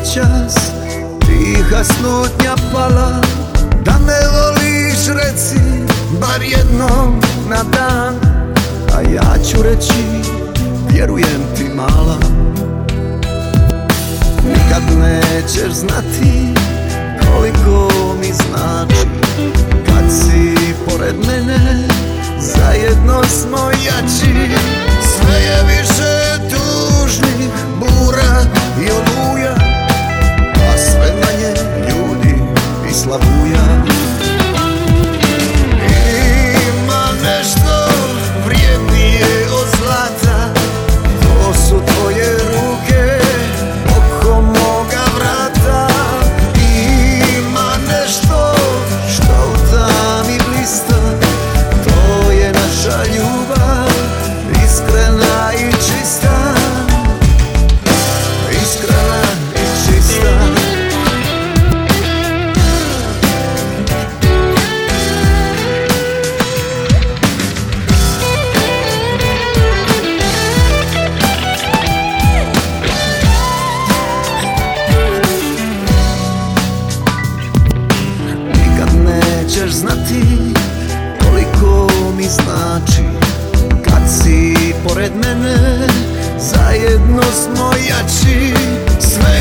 noćas tiha slutnja pala. Da me voliš reci bar jednom na dan, a ja ću reći vjerujem ti mala. Nikad nećeš znati koliko mi znači kad si pored mene, zajedno smo jači. Sve je više tužnih bura i oluja, a sve manje ljudi i slavuja. Ima nešto vrijednije od zlata, to su tvoje ruke oko moga vrata. Ima nešto što u tami blista, to je naša ljubav, iskrena i čista. Iskrena i čista. Nikad nećeš znati koliko mi znači kad si pored mene, zajedno smo jači. Sve